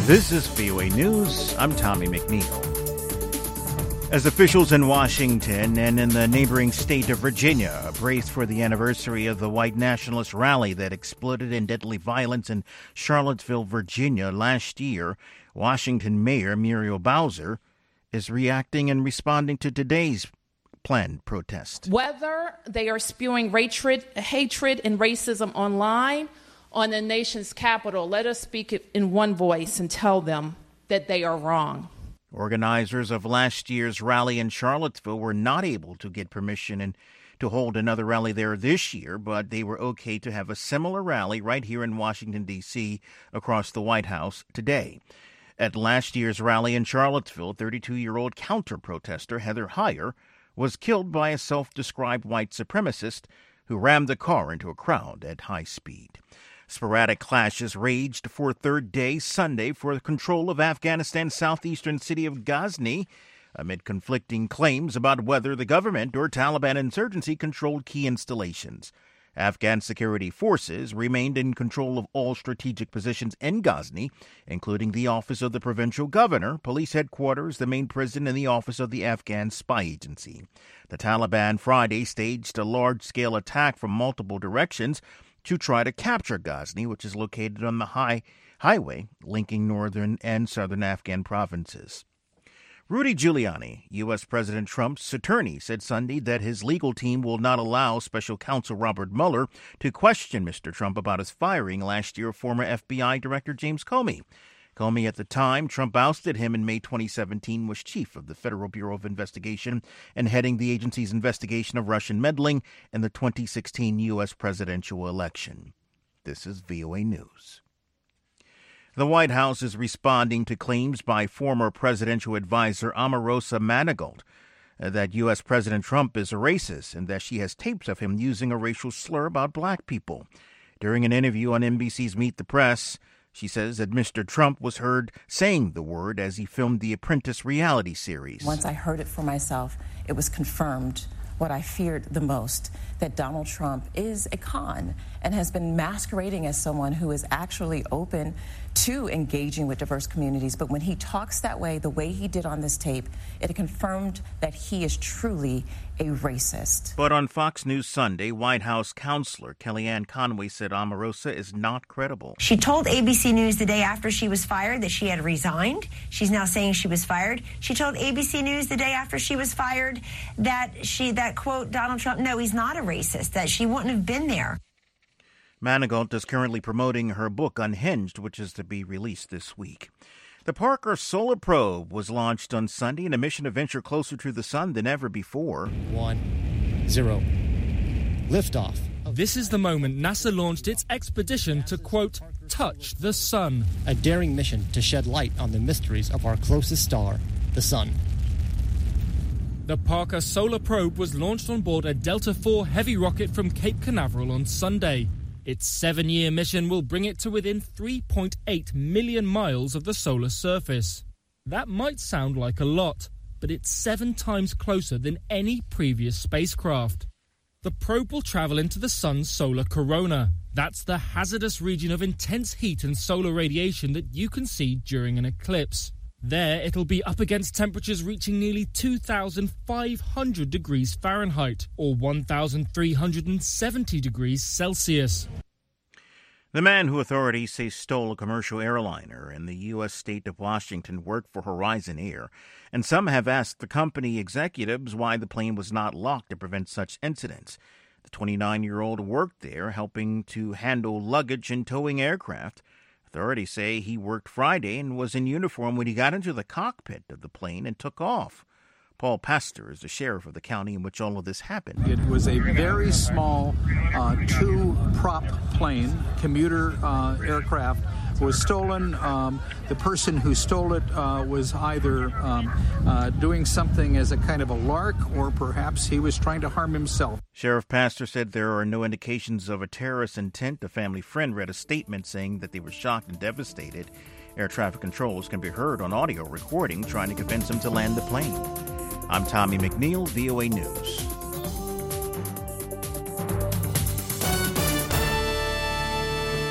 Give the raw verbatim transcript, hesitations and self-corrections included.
This is V O A News. I'm Tommy McNeil. As officials in Washington and in the neighboring state of Virginia brace for the anniversary of the white nationalist rally that exploded in deadly violence in Charlottesville, Virginia last year, Washington Mayor Muriel Bowser is reacting and responding to today's planned protest. Whether they are spewing hatred, hatred and racism online on the nation's capital, let us speak in one voice and tell them that they are wrong. Organizers of last year's rally in Charlottesville were not able to get permission and to hold another rally there this year, but they were okay to have a similar rally right here in Washington, D C, across the White House today. At last year's rally in Charlottesville, thirty-two-year-old counter-protester Heather Heyer was killed by a self-described white supremacist who rammed the car into a crowd at high speed. Sporadic clashes raged for a third day Sunday for the control of Afghanistan's southeastern city of Ghazni, amid conflicting claims about whether the government or Taliban insurgency controlled key installations. Afghan security forces remained in control of all strategic positions in Ghazni, including the office of the provincial governor, police headquarters, the main prison, and the office of the Afghan spy agency. The Taliban Friday staged a large-scale attack from multiple directions to try to capture Ghazni, which is located on the high highway linking northern and southern Afghan provinces. Rudy Giuliani, U S. President Trump's attorney, said Sunday that his legal team will not allow special counsel Robert Mueller to question Mister Trump about his firing last year of former F B I Director James Comey. Comey, at the time Trump ousted him in May twenty seventeen, was chief of the Federal Bureau of Investigation and heading the agency's investigation of Russian meddling in the twenty sixteen U S presidential election. This is V O A News. The White House is responding to claims by former presidential advisor Omarosa Manigault that U S. President Trump is a racist and that she has tapes of him using a racial slur about black people. During an interview on N B C's Meet the Press, she says that Mister Trump was heard saying the word as he filmed the Apprentice reality series. Once I heard it for myself, it was confirmed what I feared the most, that Donald Trump is a con and has been masquerading as someone who is actually open to engaging with diverse communities. But when he talks that way, the way he did on this tape, it confirmed that he is truly a racist. But on Fox News Sunday, White House counselor Kellyanne Conway said Omarosa is not credible. She told A B C News the day after she was fired that she had resigned. She's now saying she was fired. She told A B C News the day after she was fired that she, that quote, Donald Trump, no, he's not a racist, that she wouldn't have been there. Manigault is currently promoting her book Unhinged, which is to be released this week. The Parker Solar Probe was launched on Sunday in a mission to venture closer to the sun than ever before. One, zero, liftoff. This is the moment NASA launched its expedition to, quote, touch the sun. A daring mission to shed light on the mysteries of our closest star, the sun. The Parker Solar Probe was launched on board a Delta four heavy rocket from Cape Canaveral on Sunday. Its seven-year mission will bring it to within three point eight million miles of the solar surface. That might sound like a lot, but it's seven times closer than any previous spacecraft. The probe will travel into the sun's solar corona. That's the hazardous region of intense heat and solar radiation that you can see during an eclipse. There, it'll be up against temperatures reaching nearly two thousand five hundred degrees Fahrenheit, or one thousand three hundred seventy degrees Celsius. The man who authorities say stole a commercial airliner in the U S state of Washington worked for Horizon Air, and some have asked the company executives why the plane was not locked to prevent such incidents. The twenty-nine-year-old worked there, helping to handle luggage and towing aircraft. Authorities say he worked Friday and was in uniform when he got into the cockpit of the plane and took off. Paul Pastor is the sheriff of the county in which all of this happened. It was a very small uh, two-prop plane, commuter uh, aircraft, was stolen. Um, the person who stole it uh, was either um, uh, doing something as a kind of a lark, or perhaps he was trying to harm himself. Sheriff Pastor said there are no indications of a terrorist intent. A family friend read a statement saying that they were shocked and devastated. Air traffic controls can be heard on audio recording trying to convince him to land the plane. I'm Tommy McNeil, V O A News.